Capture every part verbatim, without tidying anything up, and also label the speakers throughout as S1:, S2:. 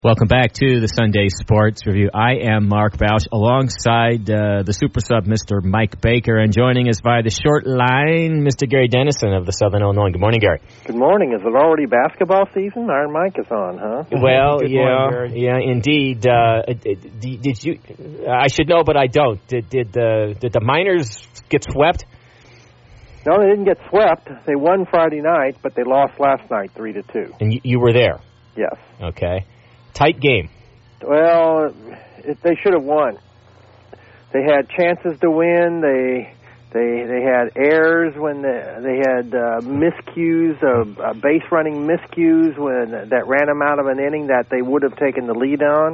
S1: Welcome back to the Sunday Sports Review. I am Mark Bausch alongside uh, the super sub, Mister Mike Baker, and joining us via the short line, Mister Gary Dennison of the Southern Illinois. Good morning, Gary.
S2: Good morning. Is it already basketball season? Iron Mike is on, huh?
S1: Well, yeah, yeah, indeed. Uh, did, did you? I should know, but I don't. Did did the did the Miners get swept?
S2: No, they didn't get swept. They won Friday night, but they lost last night, three to two.
S1: And you, you were there.
S2: Yes.
S1: Okay. Tight game.
S2: Well, it, they should have won. They had chances to win. They they they had errors when the, they had uh, miscues, uh, uh, base running miscues when that ran them out of an inning that they would have taken the lead on.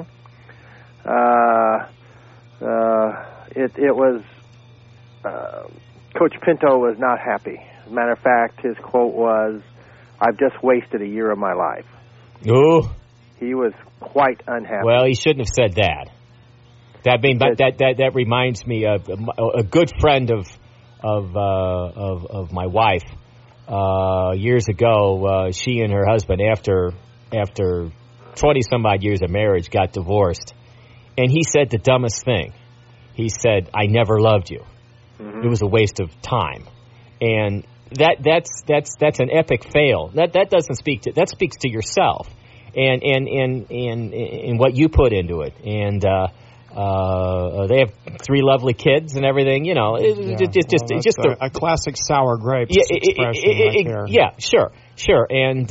S2: Uh, uh, it it was uh, Coach Pinto was not happy. As a matter of fact, his quote was, "I've just wasted a year of my life."
S1: Ooh.
S2: He was quite unhappy.
S1: Well, he shouldn't have said that. That mean, that, that that that reminds me of a good friend of of uh, of, of my wife. Uh, years ago, uh, she and her husband, after after twenty some odd years of marriage, got divorced, and he said the dumbest thing. He said, "I never loved you. Mm-hmm. It was a waste of time," and that that's that's that's an epic fail. That that doesn't speak to that speaks to yourself. And and, and and and what you put into it, and uh, uh, they have three lovely kids and everything. You know, it,
S3: yeah.
S1: just just
S3: well,
S1: just
S3: a, a, a classic sour grapes
S1: yeah,
S3: expression
S1: it, it,
S3: right
S1: it,
S3: there.
S1: Yeah, sure, sure, and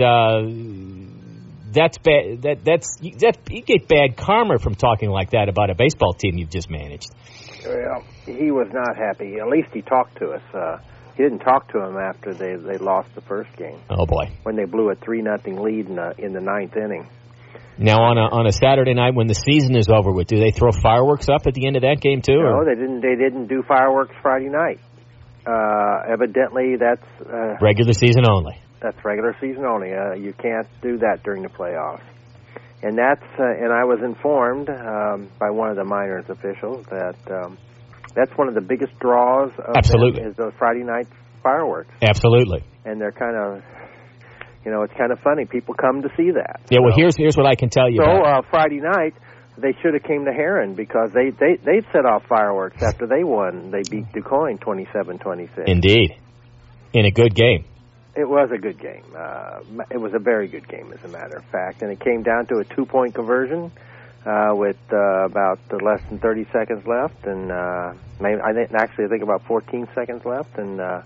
S1: uh, that's bad. That that's that you get bad karma from talking like that about a baseball team you've just managed.
S2: Well, he was not happy. At least he talked to us. Uh, He didn't talk to him after they, they lost the first game.
S1: Oh, boy.
S2: When they blew a three nothing lead in the, in the ninth inning.
S1: Now, on a on a Saturday night when the season is over with, do they throw fireworks up at the end of that game, too?
S2: No,
S1: or?
S2: they didn't They didn't do fireworks Friday night. Uh, evidently, that's... Uh,
S1: regular season only.
S2: That's regular season only. Uh, you can't do that during the playoffs. And that's uh, and I was informed um, by one of the Miners officials that... Um, That's one of the biggest draws of
S1: Absolutely.
S2: them is those Friday night fireworks.
S1: Absolutely.
S2: And they're kind of, you know, it's kind of funny. People come to see that.
S1: Yeah, well,
S2: so,
S1: here's here's what I can tell you.
S2: So
S1: about.
S2: Uh, Friday night, they should have came to Heron because they, they, they'd set off fireworks after they won. They beat DuQuoin twenty-seven twenty-six.
S1: Indeed. In a good game.
S2: It was a good game. Uh, it was a very good game, as a matter of fact. And it came down to a two-point conversion. Uh, with uh, about uh, less than thirty seconds left, and uh, maybe I think actually I think about fourteen seconds left, and uh,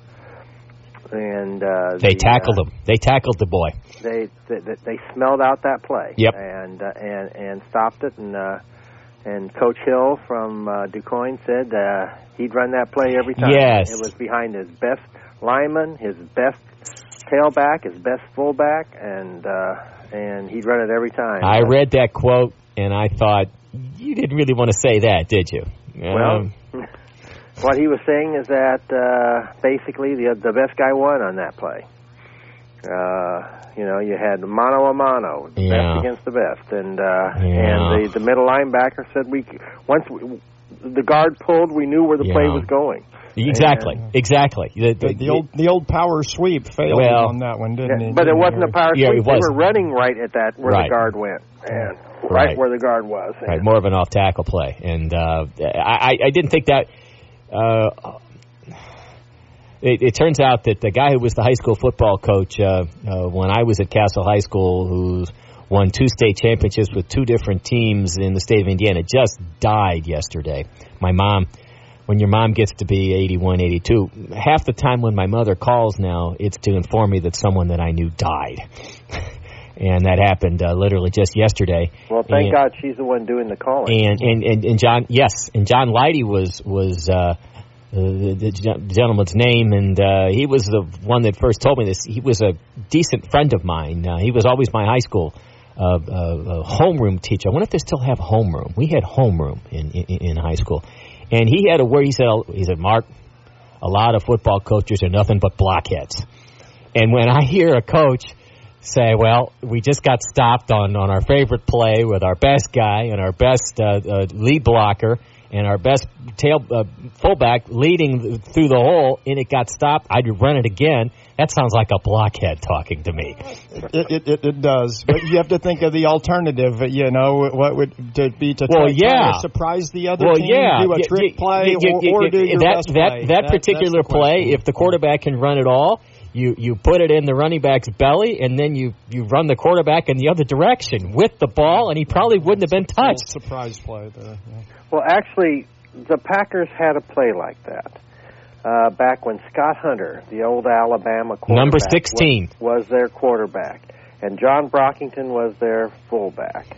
S2: and uh,
S1: they
S2: the,
S1: tackled
S2: uh,
S1: him. They tackled the boy.
S2: They they, they smelled out that play.
S1: Yep.
S2: And uh, and and stopped it, and uh, and Coach Hill from uh, DuQuoin said uh, he'd run that play every time.
S1: Yes.
S2: It was behind his best lineman, his best tailback, his best fullback, and uh, and he'd run it every time.
S1: I read that quote. And I thought, you didn't really want to say that, did you?
S2: Well, um, what he was saying is that uh, basically the the best guy won on that play. Uh, you know, you had mano a mano, the
S1: yeah.
S2: best against the best, and uh,
S1: yeah.
S2: and the, the middle linebacker said we once we, the guard pulled, we knew where the
S1: yeah.
S2: play was going.
S1: Exactly,
S2: and,
S1: exactly. The, the,
S3: the, the old the old power sweep failed
S1: well,
S3: on that one, didn't
S2: yeah,
S3: it?
S2: But
S3: didn't
S2: it wasn't
S3: Gary?
S2: a power
S1: yeah,
S2: sweep.
S1: It was.
S2: They were running right at that where
S1: right.
S2: the guard went, and right,
S1: right
S2: where the guard was.
S1: Right, more of an off tackle play, and uh, I, I didn't think that. Uh, it, it turns out that the guy who was the high school football coach uh, uh, when I was at Castle High School, who won two state championships with two different teams in the state of Indiana, just died yesterday. My mom. When your mom gets to be eighty-one, eighty-two, half the time when my mother calls now, it's to inform me that someone that I knew died. And that happened uh, literally just yesterday.
S2: Well, thank
S1: and,
S2: God she's the one doing the calling.
S1: And and, and, and John, yes, and John Leidy was was uh, the, the gentleman's name, and uh, he was the one that first told me this. He was a decent friend of mine. Uh, he was always my high school uh, uh, homeroom teacher. I wonder if they still have homeroom. We had homeroom in, in in high school. And he had a word. He said, "He said, Mark, a lot of football coaches are nothing but blockheads." And when I hear a coach say, well, we just got stopped on, on our favorite play with our best guy and our best uh, uh, lead blocker and our best tail uh, fullback leading through the hole, and it got stopped. I'd run it again. That sounds like a blockhead talking to me.
S3: It it, it, it does, but you have to think of the alternative. You know, what would to be to
S1: well,
S3: try,
S1: yeah.
S3: try to surprise the other
S1: well,
S3: team,
S1: yeah.
S3: do a
S1: y-
S3: trick
S1: y-
S3: play,
S1: y- y-
S3: or, or
S1: y-
S3: do your
S1: that,
S3: best
S1: that,
S3: play.
S1: That
S3: that,
S1: particular play,
S3: question.
S1: if the quarterback can run it all, you you put it in the running back's belly, and then you, you run the quarterback in the other direction with the ball, and he probably wouldn't have been touched.
S3: Surprise play there. Yeah.
S2: Well, actually, the Packers had a play like that uh, back when Scott Hunter, the old Alabama quarterback,
S1: Number sixteen,
S2: was, was their quarterback, and John Brockington was their fullback.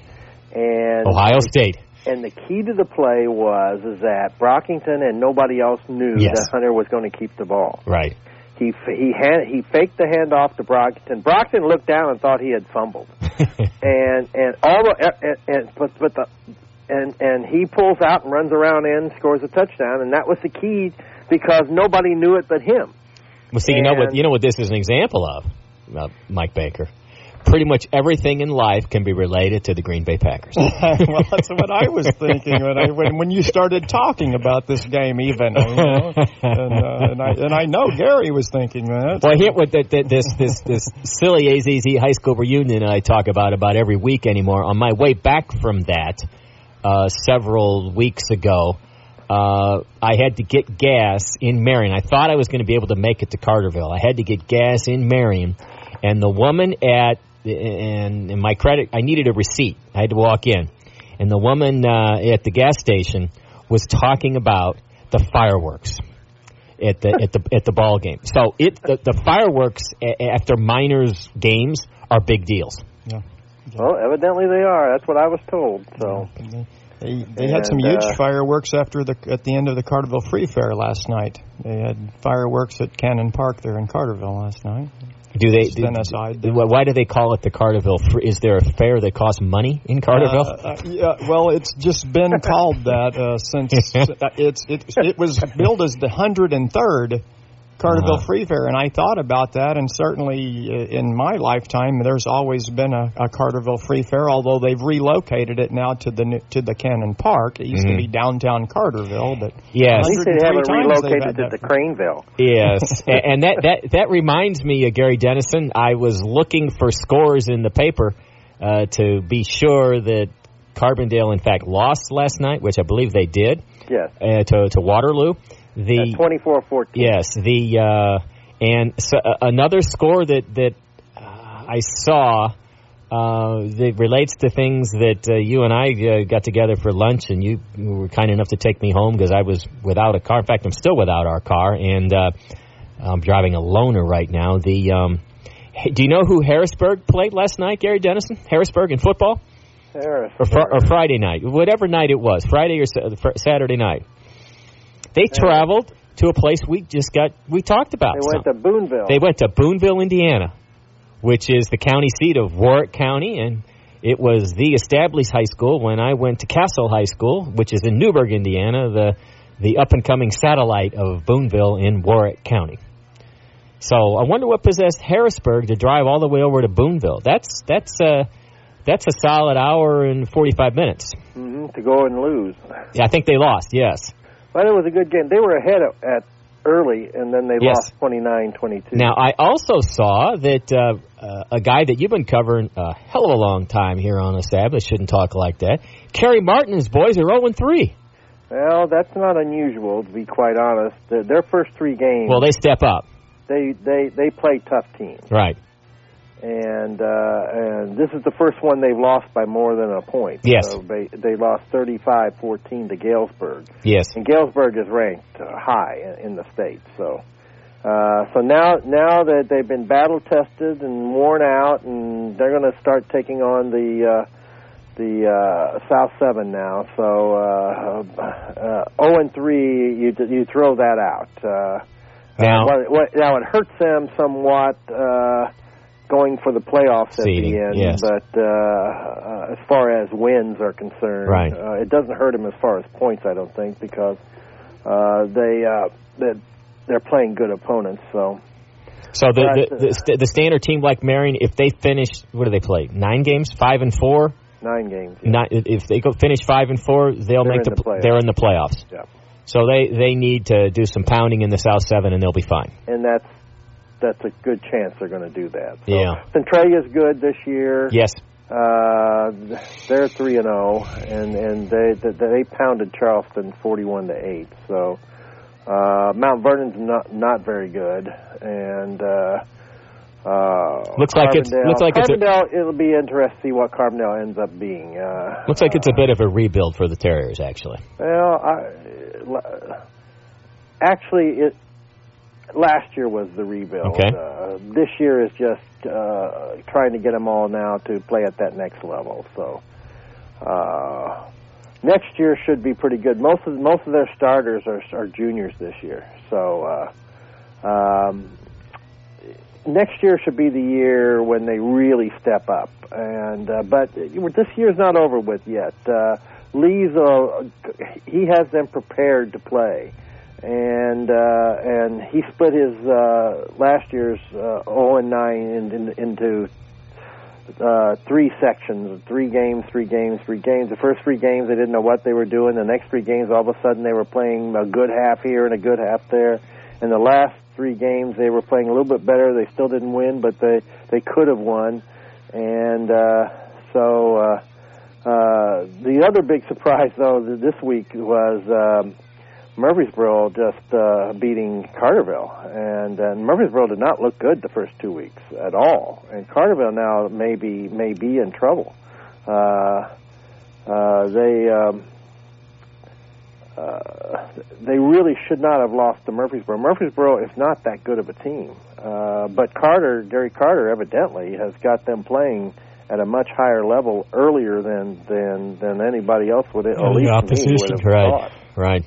S2: And
S1: Ohio State.
S2: And the key to the play was is that Brockington and nobody else knew
S1: yes.
S2: that Hunter was going to keep the ball.
S1: Right.
S2: He he hand, he faked the handoff to Brockington. Brockington looked down and thought he had fumbled, and and all the and, and but but the and and he pulls out and runs around in, scores a touchdown, and that was the key because nobody knew it but him.
S1: Well, see,
S2: and,
S1: you know what you know what this is an example of, uh, Mike Baker. Pretty much everything in life can be related to the Green Bay Packers.
S3: Well, that's what I was thinking when I when, when you started talking about this game, even. You know? and, uh, and I and I know Gary was thinking that.
S1: Well, here with the, the, this this this silly A Z Z high school reunion I talk about about every week anymore. On my way back from that, uh, several weeks ago, uh, I had to get gas in Marion. I thought I was going to be able to make it to Carterville. I had to get gas in Marion, and the woman at And, and my credit, I needed a receipt. I had to walk in. And the woman uh, at the gas station was talking about the fireworks at the at the at the ball game. So it the, the fireworks a, after Miners games are big deals.
S3: Yeah.
S2: Well, evidently they are. That's what I was told. So
S3: they they
S2: and,
S3: had some huge
S2: uh,
S3: fireworks after the at the end of the Carterville Free Fair last night. They had fireworks at Cannon Park there in Carterville last night.
S1: Do they? Do, do, why do they call it the Carterville? Is there a fair that costs money in Carterville?
S3: Uh, uh, yeah, well, it's just been called that uh, since it's it it was billed as the hundred and third Carterville uh-huh. Free Fair, and I thought about that, and certainly uh, in my lifetime, there's always been a, a Carterville Free Fair, although they've relocated it now to the to the Cannon Park. It used mm-hmm. to be downtown Carterville, but
S1: yes,
S2: at least they haven't relocated it to Craneville.
S1: Yes, and that, that that reminds me, uh, Gary Dennison, I was looking for scores in the paper uh, to be sure that Carbondale, in fact, lost last night, which I believe they did.
S2: Yes,
S1: uh, to to Waterloo. The
S2: twenty-four fourteen.
S1: Yes, the uh, and so, uh, another score that that uh, I saw uh, that relates to things that uh, you and I uh, got together for lunch, and you were kind enough to take me home because I was without a car. In fact, I'm still without our car, and uh, I'm driving a loaner right now. The um, do you know who Harrisburg played last night, Gary Dennison? Harrisburg in football,
S2: Harrisburg.
S1: Or, fr- or Friday night, whatever night it was, Friday or sa- fr- Saturday night. They traveled to a place we just got, we talked about.
S2: They went
S1: some.
S2: to Boonville.
S1: They went to Boonville, Indiana, which is the county seat of Warwick County, and it was the established high school when I went to Castle High School, which is in Newburgh, Indiana, the the up-and-coming satellite of Boonville in Warwick County. So I wonder what possessed Harrisburg to drive all the way over to Boonville. That's that's uh, that's a solid hour and forty-five minutes.
S2: Mm-hmm, to go and lose.
S1: Yeah, I think they lost, yes.
S2: Well, it was a good game. They were ahead at, at early, and then they
S1: yes.
S2: lost twenty-nine twenty-two.
S1: Now, I also saw that uh, uh, a guy that you've been covering a hell of a long time here on Established, shouldn't talk like that, Kerry Martin and his boys are oh and three.
S2: Well, that's not unusual, to be quite honest. Their, their first three games...
S1: Well, they step up.
S2: They they, they play tough teams.
S1: Right.
S2: And uh, and this is the first one they've lost by more than a point.
S1: Yes.
S2: So they, they lost thirty-five fourteen to Galesburg.
S1: Yes.
S2: And Galesburg is ranked uh, high in, in the state. So uh, so now now that they've been battle-tested and worn out, and they're going to start taking on the... Uh, the uh, South Seven now, so uh, uh, oh and three, you you throw that out. Uh,
S1: now,
S2: uh, what, what, now it hurts them somewhat uh, going for the playoffs at
S1: seeding,
S2: the end,
S1: yes.
S2: but uh, uh, as far as wins are concerned,
S1: right.
S2: uh, it doesn't hurt them as far as points, I don't think, because uh, they uh, they they're playing good opponents. So.
S1: So the but, the, the the standard team like Marion, if they finish, what do they play? Nine games, five and four.
S2: Nine games. Yeah.
S1: Not, if they go finish five and four, they'll
S2: they're
S1: make the,
S2: the
S1: they're in the playoffs.
S2: Yeah.
S1: So they, they need to do some pounding in the South Seven, and they'll be fine.
S2: And that's that's a good chance they're going to do that. So
S1: yeah.
S2: Centralia's good this year.
S1: Yes.
S2: Uh, they're three and zero, and and they they pounded Charleston forty-one to eight. So uh, Mount Vernon's not not very good, and. Uh, Uh,
S1: looks like it's looks like
S2: Carbondale,
S1: it's a,
S2: it'll be interesting to see what Carbondale ends up being. Uh,
S1: looks like it's a bit of a rebuild for the Terriers, actually.
S2: Well, I, actually, it last year was the rebuild.
S1: Okay.
S2: Uh, this year is just uh, trying to get them all now to play at that next level. So uh, next year should be pretty good. Most of most of their starters are are juniors this year. So. Uh, um, Next year should be the year when they really step up, and uh, but this year's not over with yet. Uh, Lee's uh, he has them prepared to play, and uh, and he split his uh, last year's uh, zero and nine in, in, into uh, three sections: three games, three games, three games. The first three games they didn't know what they were doing. The next three games, all of a sudden, they were playing a good half here and a good half there. And the last three games they were playing a little bit better. They still didn't win, but they they could have won. And uh, so uh, uh, the other big surprise, though, this week was um, Murfreesboro just uh, beating Carterville. And, and Murfreesboro did not look good the first two weeks at all. And Carterville now may be, may be in trouble. Uh, uh, they... Um, Uh, they really should not have lost to Murfreesboro. Murfreesboro is not that good of a team. Uh, but Carter, Gary Carter, evidently has got them playing at a much higher level earlier than than, than anybody else would, at
S1: oh,
S2: least
S1: opposition,
S2: me, would have
S1: right,
S2: thought.
S1: Right.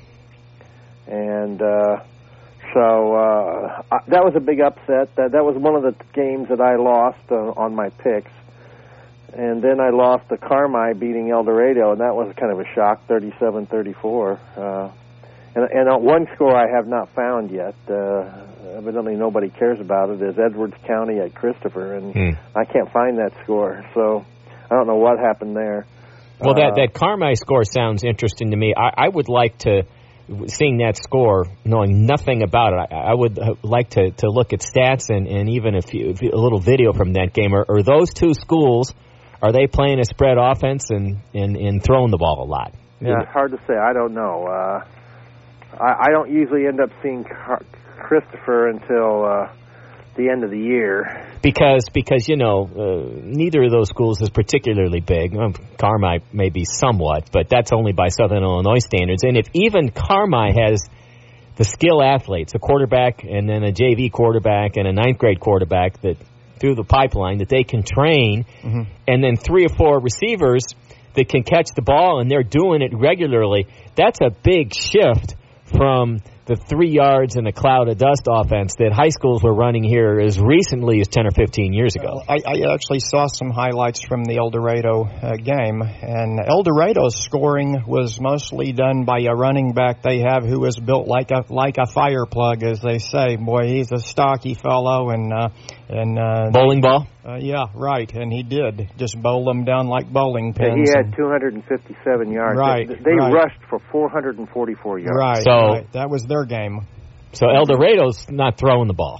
S2: And uh, so uh, I, that was a big upset. That that was one of the games that I lost uh, on my picks. And then I lost to Carmi beating El Dorado, and that was kind of a shock, thirty-seven thirty-four. Uh, and, and one score I have not found yet, uh, evidently nobody cares about it, is Edwards County at Christopher, and hmm. I can't find that score, so I don't know what happened there.
S1: Well,
S2: uh,
S1: that, that Carmi score sounds interesting to me. I, I would like to, seeing that score, knowing nothing about it, I, I would like to, to look at stats and, and even a, few, a little video from that game. Are, are those two schools... Are they playing a spread offense and, and, and throwing the ball a lot?
S2: Yeah, it's hard to say. I don't know. Uh, I, I don't usually end up seeing Car- Christopher until uh, the end of the year.
S1: Because, because you know, uh, neither of those schools is particularly big. Well, Carmi may be somewhat, but that's only by Southern Illinois standards. And if even Carmi has the skill athletes, a quarterback and then a J V quarterback and a ninth grade quarterback that through the pipeline that they can train, mm-hmm. and then three or four receivers that can catch the ball, and they're doing it regularly, that's a big shift from the three yards and a cloud of dust offense that high schools were running here as recently as ten or fifteen years ago.
S3: I, I actually saw some highlights from the El Dorado uh, game, and El Dorado's scoring was mostly done by a running back they have who is built like a like a fire plug, as they say. Boy, he's a stocky fellow, and uh, and uh,
S1: bowling ball.
S3: Uh, yeah, right, and he did just bowl them down like bowling pins.
S2: Yeah, he had two hundred fifty-seven yards.
S3: Right,
S2: they they
S3: right.
S2: rushed for four hundred forty-four yards.
S3: Right,
S1: so
S3: right. That was their game.
S1: So El Dorado's not throwing the ball.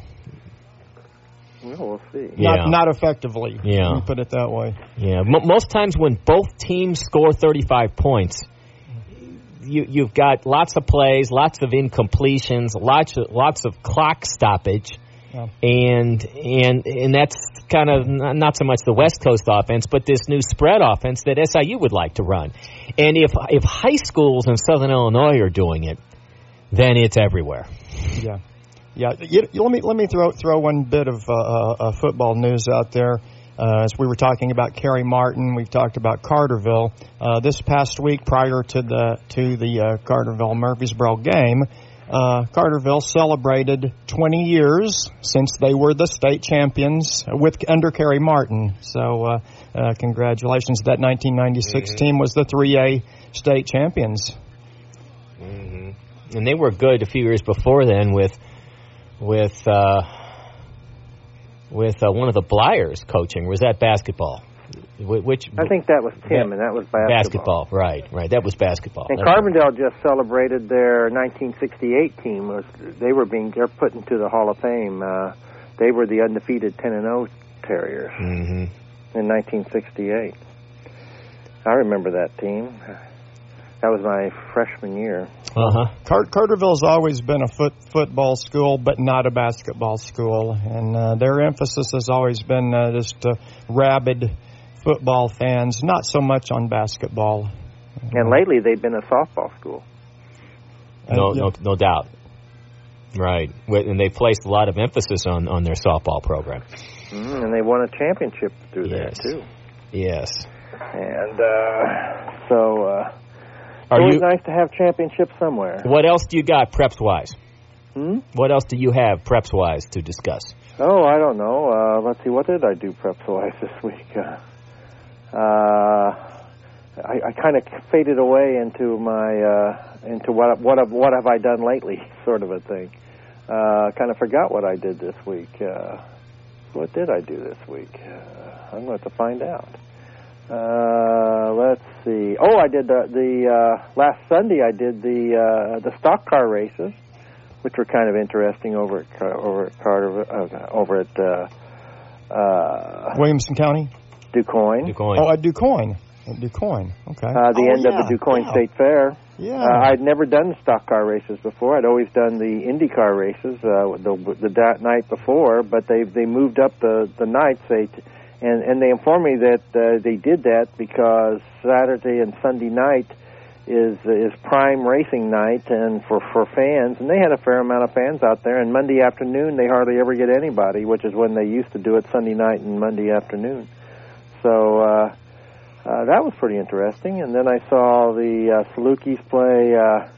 S2: Well, we'll see.
S3: Yeah. Not, not effectively.
S1: Yeah,
S3: let me put it that way.
S1: Yeah, M- most times when both teams score thirty-five points, you you've got lots of plays, lots of incompletions, lots of lots of clock stoppage. Yeah. And and and that's kind of not so much the West Coast offense, but this new spread offense that S I U would like to run. And if if high schools in Southern Illinois are doing it, then it's everywhere.
S3: Yeah, yeah. You, you, let me let me throw throw one bit of uh, uh, football news out there. Uh, as we were talking about Carey Martin, we've talked about Carterville. Uh, this past week, prior to the to the uh, Carterville Murfreesboro game. Uh, Carterville celebrated twenty years since they were the state champions with under Carey Martin. So, uh, uh, congratulations! That nineteen ninety-six mm-hmm. team was the three A state champions.
S1: Mm-hmm. And they were good a few years before then with with uh, with uh, one of the Blyers coaching. Or was that basketball? Which
S2: I think that was Tim, and that was basketball.
S1: Basketball, right, right. That was basketball.
S2: And
S1: That's
S2: Carbondale right. just celebrated their nineteen sixty-eight team. Was they were being they're put into the Hall of Fame. Uh, they were the undefeated ten and oh Terriers
S1: mm-hmm.
S2: in nineteen sixty-eight. I remember that team. That was my freshman year.
S1: Uh-huh.
S3: Car- Carterville's always been a foot football school, but not a basketball school, and uh, their emphasis has always been uh, just uh, rabid football fans, not so much on basketball.
S2: And lately, they've been a softball school.
S1: No,
S3: uh, yeah.
S1: no, no doubt. Right, and they placed a lot of emphasis on, on their softball program.
S2: Mm, and they won a championship through
S1: yes.
S2: there too.
S1: Yes.
S2: And uh, so. Uh,
S1: Are
S2: It's always
S1: you,
S2: nice to have championships somewhere.
S1: What else do you got preps-wise?
S2: Hmm?
S1: What else do you have preps-wise to discuss?
S2: Oh, I don't know. Uh, let's see. What did I do preps-wise this week? Uh, uh, I, I kind of faded away into my uh, into what what have, what have I done lately, sort of a thing. Uh, kind of forgot what I did this week. Uh, what did I do this week? Uh, I'm going to have to find out. Uh, let's see. Oh, I did the, the uh, last Sunday. I did the uh, the stock car races, which were kind of interesting over at over at Carter uh, over at uh, uh,
S3: Williamson County,
S1: DuQuoin.
S2: DuQuoin.
S3: Oh, at DuQuoin. At DuQuoin. Okay.
S2: Uh, the
S3: oh,
S2: end
S3: yeah.
S2: of the DuQuoin
S3: yeah.
S2: State Fair.
S3: Yeah.
S2: Uh, I'd never done stock car races before. I'd always done the IndyCar races uh, the the da- night before, but they they moved up the the nights. They t- And and they informed me that uh, they did that because Saturday and Sunday night is is prime racing night and for, for fans, and they had a fair amount of fans out there. And Monday afternoon they hardly ever get anybody, which is when they used to do it Sunday night and Monday afternoon. So uh, uh, that was pretty interesting. And then I saw the uh, Salukis play uh,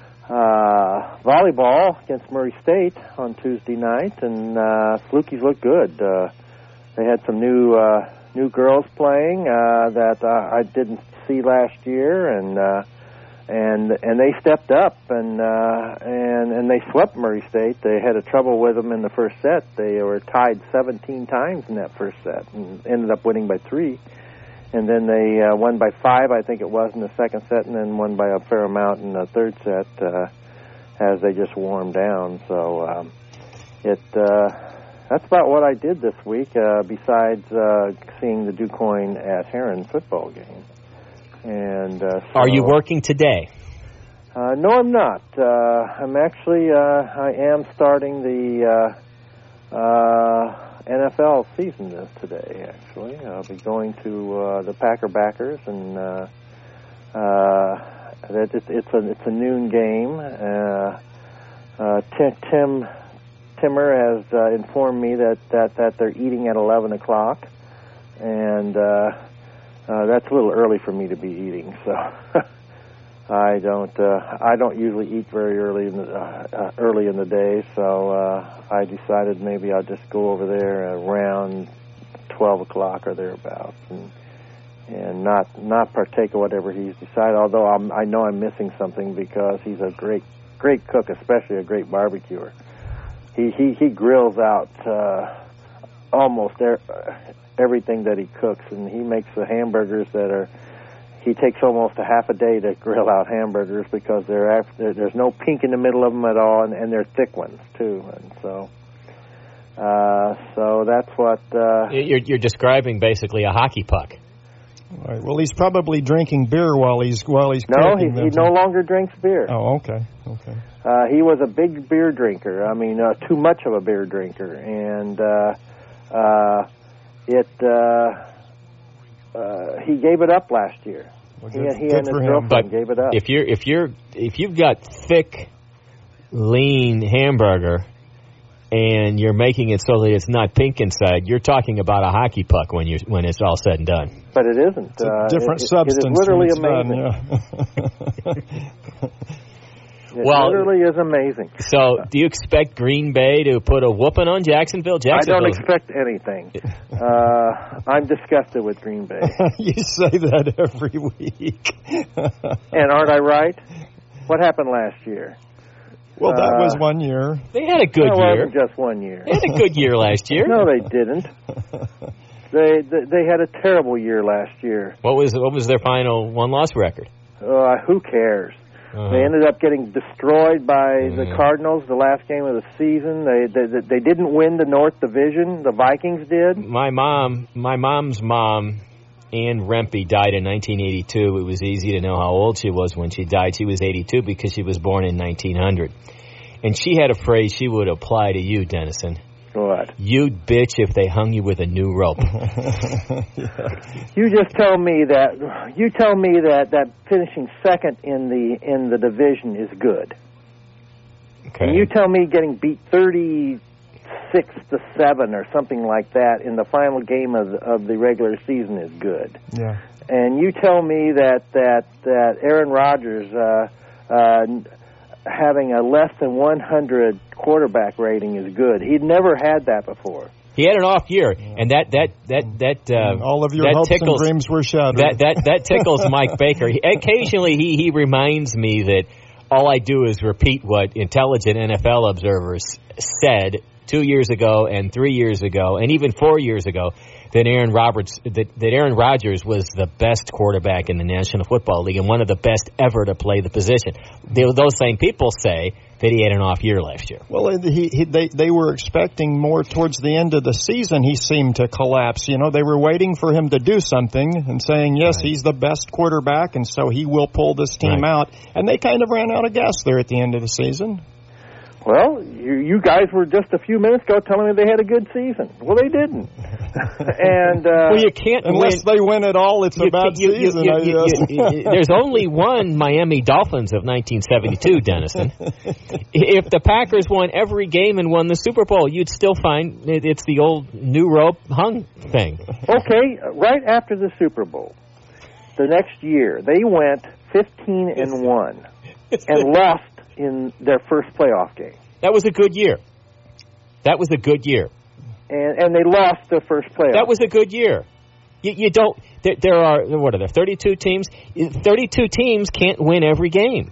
S2: uh, volleyball against Murray State on Tuesday night, and uh, Salukis looked good. Uh, They had some new uh, new girls playing uh, that uh, I didn't see last year, and uh, and and they stepped up and uh, and and they swept Murray State. They had a trouble with them in the first set. They were tied seventeen times in that first set and ended up winning by three. And then they uh, won by five, I think it was, in the second set, and then won by a fair amount in the third set uh, as they just warmed down. So um, it. Uh, That's about what I did this week, uh, besides uh, seeing the DuQuoin at Heron football game. And uh, so,
S1: are you working today?
S2: Uh, no, I'm not. Uh, I'm actually uh, I am starting the uh, uh, N F L season this today. Actually, I'll be going to uh, the Packer Backers, and uh, uh, it's, it's a it's a noon game. Uh, uh, Tim. Tim Timmer has uh, informed me that, that, that they're eating at eleven o'clock, and uh, uh, that's a little early for me to be eating. So I don't uh, I don't usually eat very early in the uh, uh, early in the day. So uh, I decided maybe I'll just go over there around twelve o'clock or thereabouts, and and not not partake of whatever he's decided. Although I'm, I know I'm missing something because he's a great great cook, especially a great barbecuer. He, he he grills out uh, almost er, everything that he cooks, and he makes the hamburgers that are. He takes almost a half a day to grill out hamburgers because they're after, there's no pink in the middle of them at all, and, and they're thick ones too. And so, uh, so that's what uh,
S1: you're you're describing basically a hockey puck.
S3: All right. Well, he's probably drinking beer while he's while he's
S2: no, he,
S3: cooking
S2: he
S3: them.
S2: no longer drinks beer.
S3: Oh, okay, okay.
S2: Uh, he was a big beer drinker. I mean, uh, too much of a beer drinker, and uh, uh, it. Uh, uh, he gave it up last year.
S3: Well,
S2: he
S3: good,
S2: he
S3: good
S2: and his
S3: for him.
S2: girlfriend
S1: But
S2: gave it up.
S1: If you're if you're if you've got thick, lean hamburger, and you're making it so that it's not pink inside, you're talking about a hockey puck when you when it's all said and done.
S2: But it isn't.
S3: It's a
S2: uh,
S3: different
S2: it,
S3: substance.
S2: It is literally
S3: when
S2: amazing.
S3: it's done, yeah.
S2: It
S1: Well,
S2: literally is amazing.
S1: So, do you expect Green Bay to put a whooping on Jacksonville?
S2: I don't
S1: Jacksonville.
S2: expect anything. Uh, I'm disgusted with Green Bay.
S3: You say that every week.
S2: And aren't I right? What happened last year?
S3: Well, that
S2: Uh,
S3: was one year.
S1: They had a good
S2: no,
S1: year.
S2: it wasn't just one year.
S1: They had a good year last year.
S2: No, they didn't. They, they they had a terrible year last year.
S1: What was what was their final one-loss record?
S2: Uh, who cares?
S1: Uh-huh.
S2: They ended up getting destroyed by
S1: Mhm.
S2: the Cardinals the last game of the season. They, they they didn't win the North Division. The Vikings did.
S1: My mom, my mom's mom, Ann Rempe, died in nineteen eighty-two. It was easy to know how old she was when she died. She was eighty-two because she was born in nineteen hundred. And she had a phrase she would apply to you, Dennison.
S2: What?
S1: You'd bitch if they hung you with a new rope.
S2: You just tell me that you tell me that, that finishing second in the in the division is good.
S1: Okay.
S2: And you tell me getting beat thirty-six to seven or something like that in the final game of the, of the regular season is good.
S3: Yeah.
S2: And you tell me that that that Aaron Rodgers uh, uh, having a less than one hundred quarterback rating is good. He'd never had that before.
S1: He had an off year, and that that that that uh,
S3: all of your
S1: that
S3: hopes
S1: tickles,
S3: and dreams were shattered.
S1: That that that tickles Mike Baker. He, occasionally, he he reminds me that all I do is repeat what intelligent N F L observers said two years ago, and three years ago, and even four years ago. That Aaron Roberts, that, that Aaron Rodgers was the best quarterback in the National Football League and one of the best ever to play the position. They, those same people say that he had an off year last year.
S3: Well, he, he, they they were expecting more towards the end of the season. He seemed to collapse. You know, they were waiting for him to do something and saying, yes, right. He's the best quarterback, and so he will pull this team right. out. And they kind of ran out of gas there at the end of the season.
S2: Well, you, you guys were just a few minutes ago telling me they had a good season. Well, they didn't. and uh,
S1: well, you can't
S3: unless
S1: win.
S3: they win it all. It's
S1: you,
S3: a bad
S1: you,
S3: season.
S1: You,
S3: I
S1: you,
S3: guess.
S1: you, you, there's only one Miami Dolphins of nineteen seventy-two, Dennison. If the Packers won every game and won the Super Bowl, you'd still find it, it's the old new rope hung thing.
S2: Okay, right after the Super Bowl, the next year they went fifteen and one and lost in their first playoff game.
S1: That was a good year. That was a good year.
S2: And and they lost their first playoff.
S1: That was a good year. You, you don't. There, there are what are there? thirty-two teams. thirty-two teams can't win every game.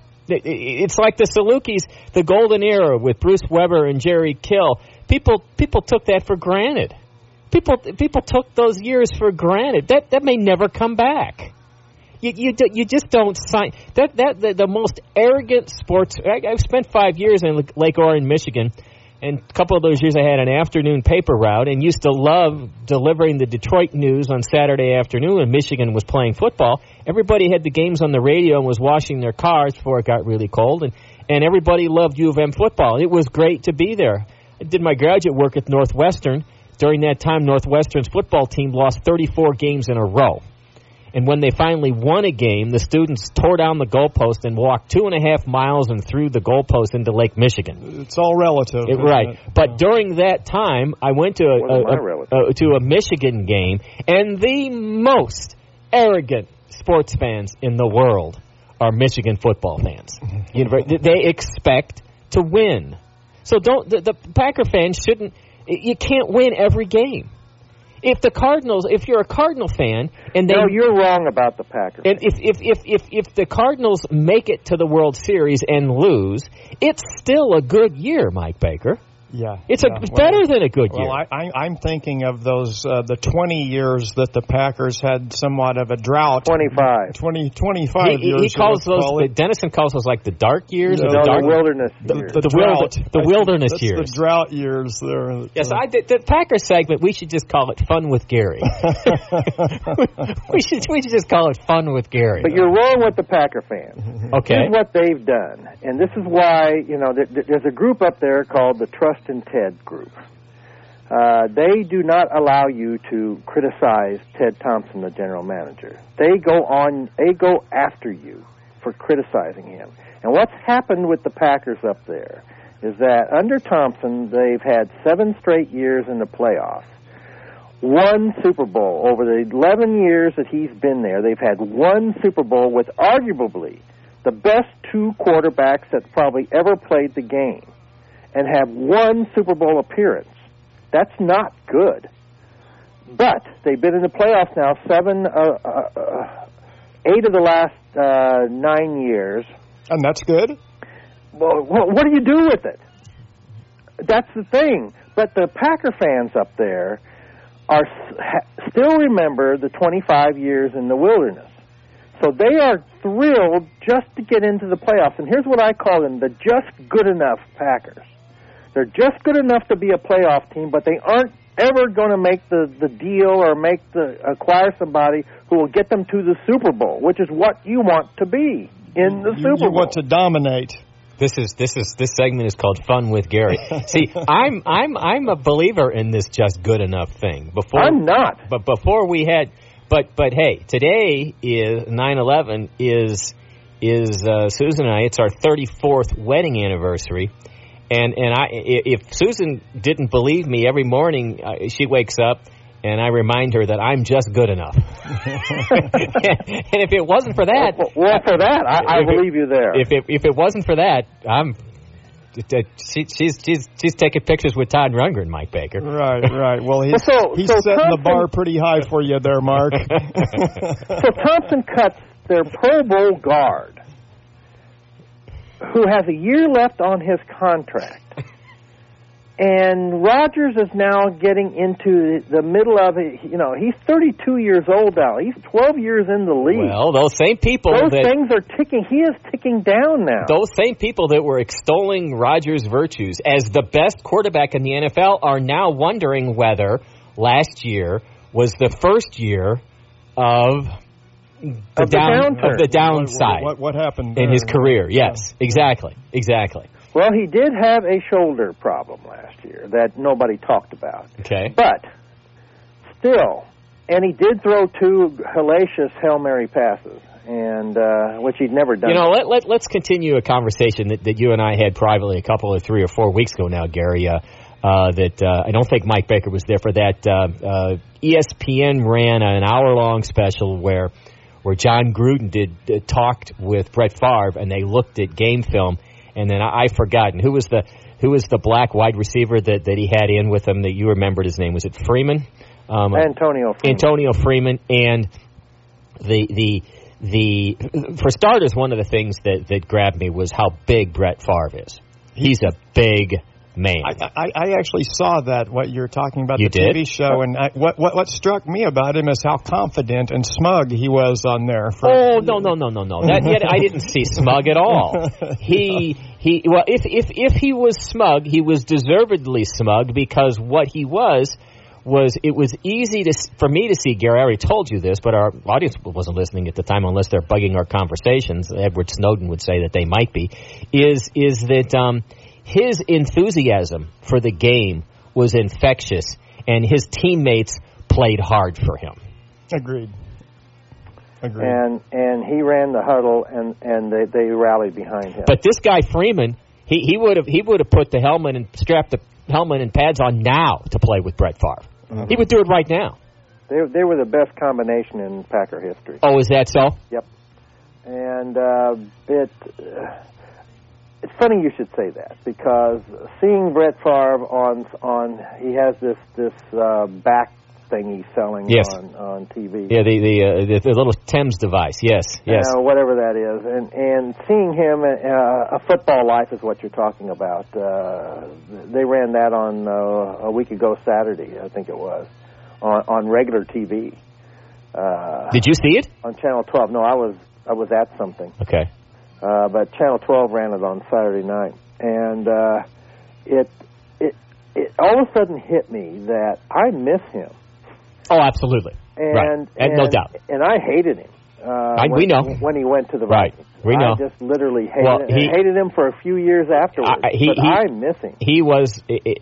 S1: It's like the Salukis, the golden era with Bruce Weber and Jerry Kill. People people took that for granted. People people took those years for granted. That that may never come back. You you you just don't sign that that the, the most arrogant sports. I, I've spent five years in Lake Orion, Michigan, and a couple of those years I had an afternoon paper route and used to love delivering the Detroit news on Saturday afternoon when Michigan was playing football. Everybody had the games on the radio and was washing their cars before it got really cold, and and everybody loved U of M football. It was great to be there. I did my graduate work at Northwestern. During that time, Northwestern's football team lost thirty-four games in a row. And when they finally won a game, the students tore down the goalpost and walked two and a half miles and threw the goalpost into Lake Michigan.
S3: It's all relative.
S1: It, right. It? But yeah. During that time, I went to a, a, a, to a Michigan game, and the most arrogant sports fans in the world are Michigan football fans. They expect to win. So don't the, the Packer fans shouldn't. You can't win every game. If the Cardinals, if you're a Cardinal fan, and they,
S2: no, you're wrong about the Packers.
S1: And if if if if if the Cardinals make it to the World Series and lose, it's still a good year, Mike Baker.
S3: Yeah,
S1: it's
S3: yeah.
S1: a
S3: well,
S1: better than a good
S3: well,
S1: year.
S3: Well, I, I, I'm thinking of those uh, the twenty years that the Packers had somewhat of a drought.
S2: Twenty-five,
S3: twenty, twenty-five
S1: he,
S3: years.
S1: He calls those.
S3: Call
S1: the, Dennison calls those like the dark years,
S2: no,
S1: or the,
S2: the
S1: dark,
S2: wilderness
S3: the,
S2: years.
S3: The, the,
S1: the
S3: drought.
S1: Wild, the wilderness
S3: that's
S1: years.
S3: The drought years. There.
S1: Yes, I did. The Packer segment. We should just call it "Fun with Gary." we should we should just call it "Fun with Gary."
S2: But you're wrong with the Packer fans.
S1: Okay.
S2: Here's what they've done, and this is why you know there, there's a group up there called the Trust in Ted group. Uh, they do not allow you to criticize Ted Thompson, the general manager. They go on, they go after you for criticizing him. And what's happened with the Packers up there is that under Thompson, they've had seven straight years in the playoffs. One Super Bowl. Over the eleven years that he's been there, they've had one Super Bowl with arguably the best two quarterbacks that probably ever played the game, and have one Super Bowl appearance. That's not good. But they've been in the playoffs now seven, uh, uh, uh, eight of the last uh, nine years.
S3: And that's good?
S2: well, what do you do with it? That's the thing. But the Packer fans up there are still remember the twenty-five years in the wilderness. So they are thrilled just to get into the playoffs. And here's what I call them, the just good enough Packers. They're just good enough to be a playoff team, but they aren't ever going to make the, the deal or make the acquire somebody who will get them to the Super Bowl, which is what you want to be in the
S3: you,
S2: Super Bowl.
S3: You want to dominate.
S1: This is this is this segment is called Fun with Gary. See, I'm I'm I'm a believer in this just good enough thing. Before
S2: I'm not.
S1: But before we had, but but hey, today is nine eleven is is uh, Susan and I. It's our thirty-fourth wedding anniversary. And and I, if Susan didn't believe me, every morning uh, she wakes up and I remind her that I'm just good enough. And if it wasn't for that,
S2: well, for that I, I believe
S1: it,
S2: you there.
S1: If it if it wasn't for that, I'm. She, she's she's she's taking pictures with Todd Rundgren, Mike Baker.
S3: Right, right. Well, he's
S2: so,
S3: he's
S2: so
S3: setting
S2: Thompson,
S3: the bar pretty high for you there, Mark.
S2: So Thompson cuts their Pro Bowl guard, who has a year left on his contract. And Rodgers is now getting into the middle of it. You know, he's thirty-two years old now. He's twelve years in the league.
S1: Well, those same people
S2: Those
S1: that,
S2: things are ticking. He is ticking down now.
S1: Those same people that were extolling Rodgers' virtues as the best quarterback in the N F L are now wondering whether last year was the first year of the,
S2: of the
S1: down,
S2: downturn.
S1: of the downside
S3: What, what, what happened
S1: in
S3: there?
S1: his career. Yes, exactly, exactly.
S2: Well, he did have a shoulder problem last year that nobody talked about.
S1: Okay.
S2: But still, and he did throw two hellacious Hail Mary passes, and uh, which he'd never done.
S1: You know, let, let, let's continue a conversation that, that you and I had privately a couple or three or four weeks ago now, Gary, uh, uh, that uh, I don't think Mike Baker was there for that. Uh, uh, E S P N ran an hour-long special where where John Gruden did uh, talked with Brett Favre, and they looked at game film. And then I, I've forgotten who was the who was the black wide receiver that, that he had in with him that you remembered his name. Was it Freeman? Um,
S2: Antonio Freeman.
S1: Antonio Freeman. And the the the for starters, one of the things that, that grabbed me was how big Brett Favre is. He's a big man.
S3: I, I, I actually saw that, what you're talking about,
S1: you
S3: the
S1: did?
S3: T V show, and I, what, what what struck me about him is how confident and smug he was on there. For,
S1: oh no no no no no! That yet I didn't see smug at all. He he. Well, if if if he was smug, he was deservedly smug because what he was was it was easy to for me to see. Gary, I already told you this, but our audience wasn't listening at the time unless they're bugging our conversations. Edward Snowden would say that they might be. Is is that um. His enthusiasm for the game was infectious, and his teammates played hard for him.
S3: Agreed. Agreed.
S2: And and he ran the huddle, and, and they, they rallied behind him.
S1: But this guy Freeman, he he would have he would have put the helmet and strapped the helmet and pads on now to play with Brett Favre. Mm-hmm. He would do it right now.
S2: They they were the best combination in Packer history.
S1: Oh, is that so?
S2: Yep. And uh, it. Uh, It's funny you should say that, because seeing Brett Favre on on he has this this uh, back thing he's selling
S1: yes.
S2: on, on T V.
S1: Yeah, the the, uh, the the little Thames device. Yes, yes.
S2: Uh, whatever that is, and and seeing him uh, a Football Life is what you're talking about. Uh, they ran that on uh, a week ago Saturday, I think it was, on on regular T V. Uh,
S1: Did you see it
S2: on Channel twelve? No, I was I was at something.
S1: Okay.
S2: Uh, but Channel twelve ran it on Saturday night, and uh, it it it all of a sudden hit me that I miss him.
S1: Oh, absolutely.
S2: And,
S1: right.
S2: and
S1: no doubt.
S2: And I hated him. Uh,
S1: I,
S2: when,
S1: we know
S2: when he went to the
S1: right.
S2: Vikings.
S1: We know.
S2: I just literally hated,
S1: well, he,
S2: hated him for a few years afterwards.
S1: I, he,
S2: but
S1: he,
S2: I miss him.
S1: He was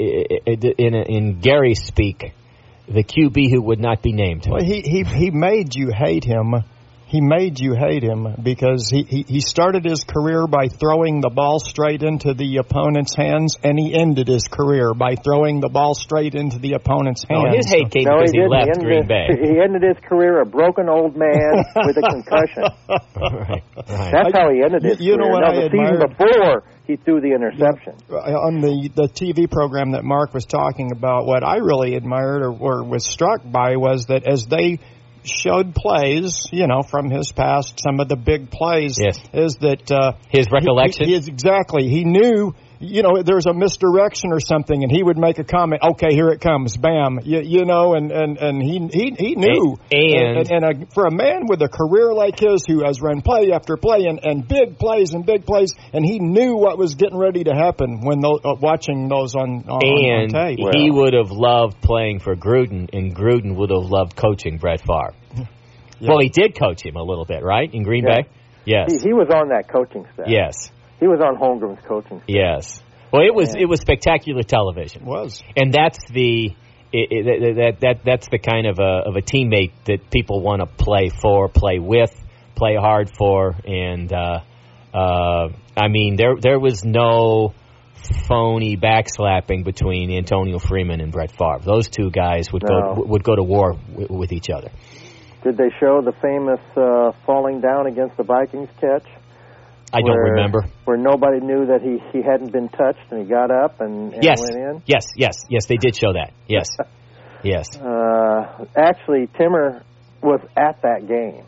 S1: in in Gary speak, the Q B who would not be named.
S3: Well, he he he made you hate him. He made you hate him because he, he, he started his career by throwing the ball straight into the opponent's hands, and he ended his career by throwing the ball straight into the opponent's hands.
S1: Oh, his hate came
S2: no,
S1: because
S2: he,
S1: he left
S2: he
S1: Green
S2: his,
S1: Bay.
S2: He ended his career a broken old man with a concussion.
S1: right, right.
S2: That's how he ended his
S3: you, you
S2: career.
S3: know what
S2: no,
S3: I
S2: the
S3: admired?
S2: season before, he threw the interception.
S3: On the, the T V program that Mark was talking about, what I really admired or, or was struck by was that as they showed plays, you know, from his past, some of the big plays,
S1: yes.
S3: is that uh,
S1: his recollection.
S3: He, he is exactly. He knew. You know, there's a misdirection or something, and he would make a comment. Okay, here it comes, bam. You, you know, and, and, and he he he knew.
S1: And
S3: and, and, and a, for a man with a career like his, who has run play after play and, and big plays and big plays, and he knew what was getting ready to happen when those, uh, watching those on on,
S1: and
S3: on tape.
S1: And he would have loved playing for Gruden, and Gruden would have loved coaching Brett Favre. Yeah. Well, he did coach him a little bit, right, in Green
S2: yeah.
S1: Bay. Yes,
S2: he, he was on that coaching staff.
S1: Yes.
S2: He was on Holmgren's coaching staff.
S1: Yes. Well, it was it was spectacular television.
S3: It was,
S1: and that's the it, it, that that that's the kind of a of a teammate that people want to play for, play with, play hard for, and uh, uh, I mean there there was no phony backslapping between Antonio Freeman and Brett Favre. Those two guys would
S2: no.
S1: go would go to war with, with each other.
S2: Did they show the famous uh, falling down against the Vikings catch?
S1: I
S2: where,
S1: don't remember.
S2: Where nobody knew that he, he hadn't been touched and he got up and, and
S1: yes.
S2: went in?
S1: Yes, yes, yes, they did show that. Yes, yes.
S2: Uh, actually, Timmer was at that game.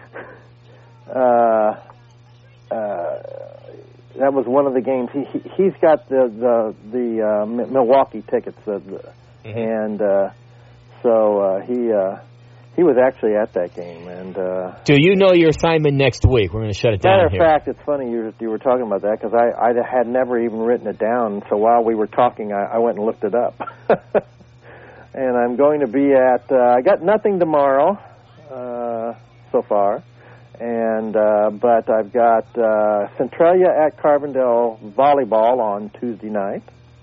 S2: Uh, uh, that was one of the games. He, he, he's got the, the, the uh, Milwaukee tickets, uh, mm-hmm. and uh, so uh, he... Uh, He was actually at that game, and uh,
S1: do you know your assignment next week? We're going to shut it down.
S2: Matter of
S1: here.
S2: fact, it's funny you you were talking about that because I, I had never even written it down. So while we were talking, I, I went and looked it up, and I'm going to be at. Uh, I got nothing tomorrow, uh, so far, and uh, but I've got uh, Centralia at Carbondale volleyball on Tuesday night.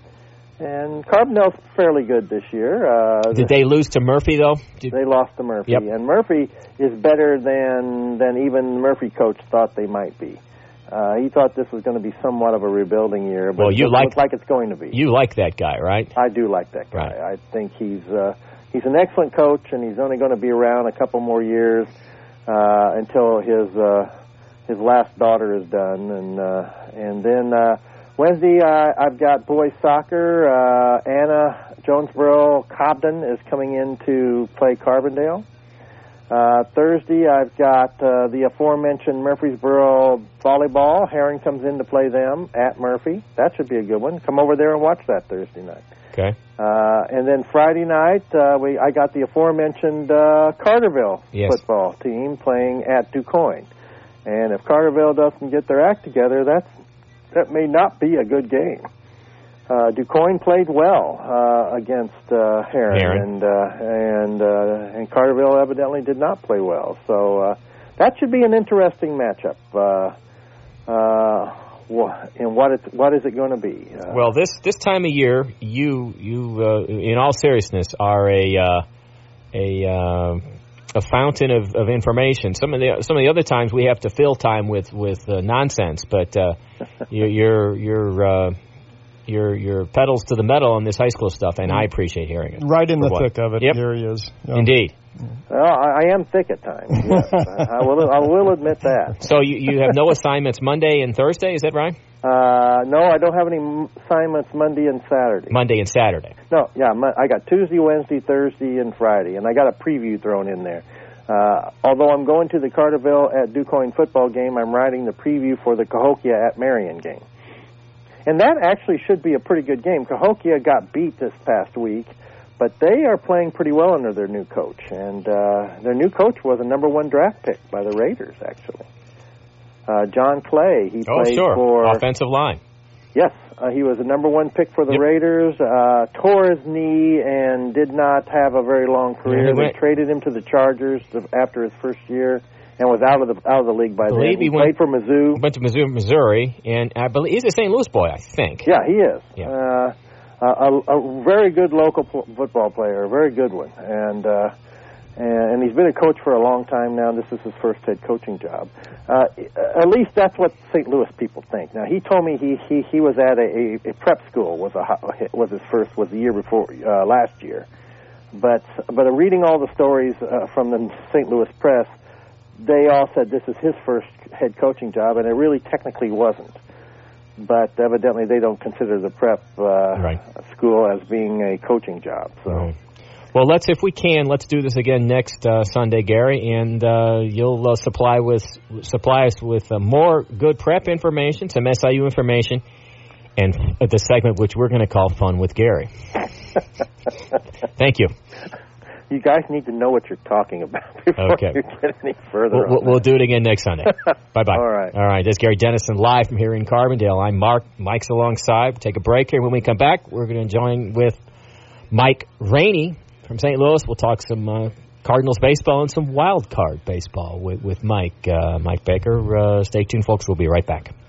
S2: And Carbondale's fairly good this year. Uh,
S1: Did they lose to Murphy, though? Did...
S2: They lost to Murphy.
S1: Yep.
S2: And Murphy is better than than even Murphy coach thought they might be. Uh, he thought this was going to be somewhat of a rebuilding year, but
S1: well,
S2: it
S1: you
S2: doesn't
S1: like,
S2: look like it's going to be.
S1: You like that guy, right?
S2: I do like that guy.
S1: Right.
S2: I think he's uh, he's an excellent coach, and he's only going to be around a couple more years uh, until his uh, his last daughter is done. And, uh, and then... Uh, Wednesday, uh, I've got boys soccer. Uh, Anna Jonesboro Cobden is coming in to play Carbondale. Uh, Thursday, I've got uh, the aforementioned Murfreesboro volleyball. Herring comes in to play them at Murphy. That should be a good one. Come over there and watch that Thursday night.
S1: Okay.
S2: Uh, and then Friday night, uh, we I got the aforementioned uh, Carterville
S1: yes.
S2: football team playing at DuQuoin. And if Carterville doesn't get their act together, that's that may not be a good game. Uh, DuQuoin played well uh, against uh, Herring,
S1: Herring,
S2: and uh, and uh, and Carterville evidently did not play well. So uh, that should be an interesting matchup. Uh, uh, and what it, what is it going to be? Uh,
S1: well, this this time of year, you you uh, in all seriousness are a uh, a uh, a fountain of, of information. Some of the some of the other times we have to fill time with with uh, nonsense, but uh, you're you're you're, uh, you're you're pedals to the metal on this high school stuff, and I appreciate hearing it.
S3: Right in the
S1: what?
S3: thick of it.
S1: Yep.
S3: Here he is. Yeah.
S1: Indeed.
S2: Well, I, I am thick at times. Yes. I, I will I will admit that.
S1: So you you have no assignments Monday and Thursday, is that right?
S2: Uh, no, I don't have any assignments Monday and Saturday.
S1: Monday and Saturday.
S2: No, yeah, I got Tuesday, Wednesday, Thursday, and Friday, and I got a preview thrown in there. Uh, although I'm going to the Carterville at DuQuoin football game, I'm writing the preview for the Cahokia at Marion game. And that actually should be a pretty good game. Cahokia got beat this past week, but they are playing pretty well under their new coach. And uh, their new coach was a number one draft pick by the Raiders, actually. Uh, John Clay, he
S1: oh,
S2: played
S1: sure.
S2: for...
S1: offensive line.
S2: Yes, uh, he was a number one pick for the
S1: yep.
S2: Raiders, uh, tore his knee and did not have a very long career.
S1: Yeah,
S2: they
S1: went,
S2: traded him to the Chargers after his first year and was out of the out of the league by then. He,
S1: he
S2: played
S1: went,
S2: for Mizzou.
S1: Went to Mizzou, Missouri, and I believe he's a Saint Louis boy, I think.
S2: Yeah, he is.
S1: Yeah.
S2: Uh, a, a very good local p- football player, a very good one. And... Uh, And, and he's been a coach for a long time now. This is his first head coaching job. Uh, at least that's what Saint Louis people think. Now, he told me he he, he was at a, a prep school. was a was his first was the year before uh, last year. But but reading all the stories uh, from the Saint Louis press, they all said this is his first head coaching job, and it really technically wasn't. But evidently, they don't consider the prep uh,
S1: right.
S2: school as being a coaching job. So.
S1: Right. Well, let's, if we can, let's do this again next uh, Sunday, Gary, and uh, you'll uh, supply with supply us with uh, more good prep information, some S I U information, and f- the segment which we're going to call Fun with Gary. Thank you.
S2: You guys need to know what you're talking about before
S1: okay.
S2: you get any further.
S1: We'll, we'll, we'll do it again next Sunday. Bye-bye.
S2: All right.
S1: All right. This is Gary Dennison live from here in Carbondale. I'm Mark. Mike's alongside. We'll take a break here. When we come back, we're going to join with Mike Rainey from Saint Louis. We'll talk some uh, Cardinals baseball and some wild card baseball with, with Mike, uh, Mike Baker. Uh, stay tuned, folks. We'll be right back.